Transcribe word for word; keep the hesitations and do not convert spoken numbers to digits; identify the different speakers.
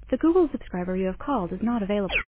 Speaker 1: The Google subscriber you have called is not available.